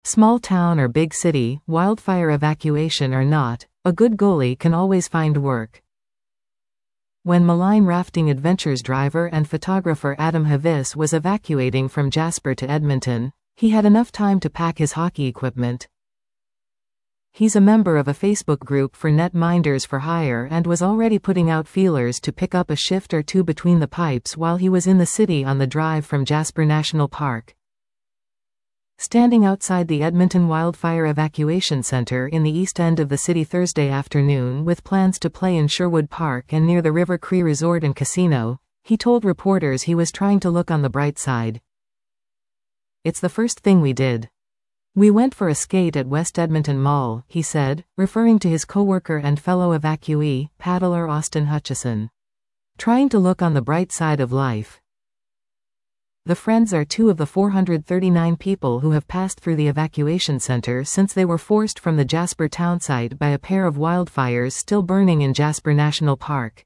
Small town or big city, wildfire evacuation or not, a good goalie can always find work. When Malign Rafting Adventures driver and photographer Adam Havis was evacuating from Jasper to Edmonton, he had enough time to pack his hockey equipment. He's a member of a Facebook group for net minders for hire and was already putting out feelers to pick up a shift or two between the pipes while he was in the city on the drive from Jasper National Park. Standing outside the Edmonton Wildfire Evacuation Center in the east end of the city Thursday afternoon with plans to play in Sherwood Park and near the River Cree Resort and Casino, he told reporters he was trying to look on the bright side. "It's the first thing we did. We went for a skate at West Edmonton Mall," he said, referring to his coworker and fellow evacuee, paddler Austin Hutchison. "Trying to look on the bright side of life." The friends are two of the 439 people who have passed through the evacuation center since they were forced from the Jasper townsite by a pair of wildfires still burning in Jasper National Park.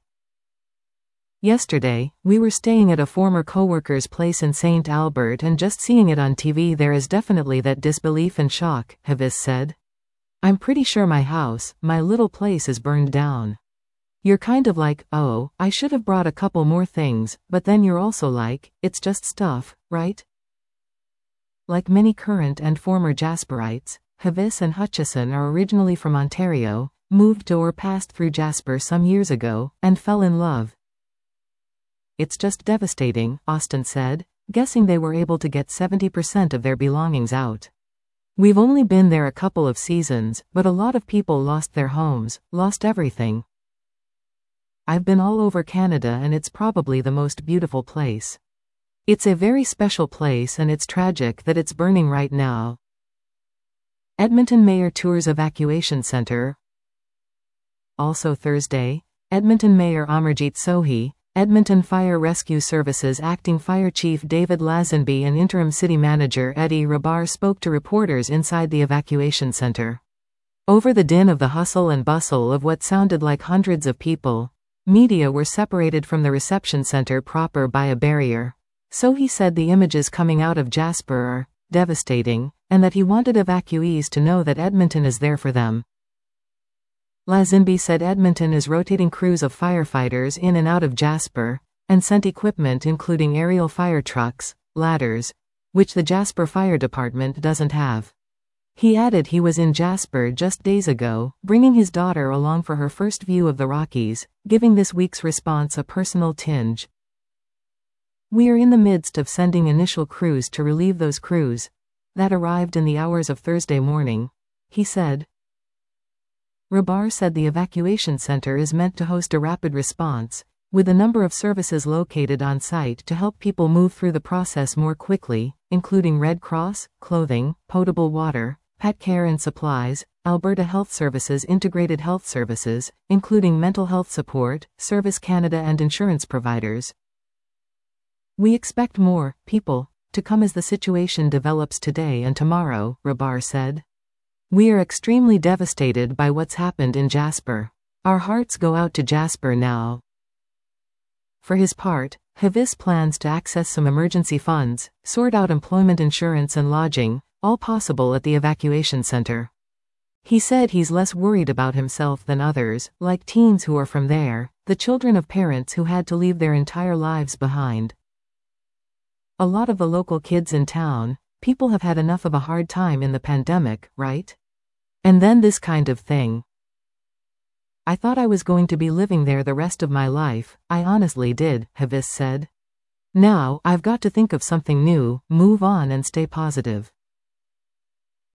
"Yesterday, we were staying at a former coworker's place in St. Albert and just seeing it on TV, there is definitely that disbelief and shock," Havis said. "I'm pretty sure my house, my little place is burned down. You're kind of like, oh, I should have brought a couple more things, but then you're also like, it's just stuff, right?" Like many current and former Jasperites, Havis and Hutchison are originally from Ontario, moved to or passed through Jasper some years ago, and fell in love. "It's just devastating," Austin said, guessing they were able to get 70% of their belongings out. "We've only been there a couple of seasons, but a lot of people lost their homes, lost everything. I've been all over Canada and it's probably the most beautiful place. It's a very special place and it's tragic that it's burning right now." Edmonton Mayor tours evacuation center. Also Thursday, Edmonton Mayor Amarjeet Sohi, Edmonton Fire Rescue Services Acting Fire Chief David Lazenby and Interim City Manager Eddie Rabar spoke to reporters inside the evacuation center. Over the din of the hustle and bustle of what sounded like hundreds of people, media were separated from the reception center proper by a barrier. So he said the images coming out of Jasper are devastating, and that he wanted evacuees to know that Edmonton is there for them. Lazenby said Edmonton is rotating crews of firefighters in and out of Jasper, and sent equipment including aerial fire trucks, ladders, which the Jasper Fire Department doesn't have. He added he was in Jasper just days ago, bringing his daughter along for her first view of the Rockies, giving this week's response a personal tinge. "We are in the midst of sending initial crews to relieve those crews that arrived in the hours of Thursday morning," he said. Rabar said the evacuation center is meant to host a rapid response, with a number of services located on site to help people move through the process more quickly, including Red Cross, clothing, potable water, pet care and supplies, Alberta Health Services, Integrated Health Services, including mental health support, Service Canada and insurance providers. "We expect more people to come as the situation develops today and tomorrow," Rabar said. "We are extremely devastated by what's happened in Jasper. Our hearts go out to Jasper now." For his part, Havis plans to access some emergency funds, sort out employment insurance and lodging, all possible at the evacuation center. He said he's less worried about himself than others, like teens who are from there, the children of parents who had to leave their entire lives behind. "A lot of the local kids in town, people have had enough of a hard time in the pandemic, right? And then this kind of thing. I thought I was going to be living there the rest of my life, I honestly did," Havis said. "Now, I've got to think of something new, move on and stay positive."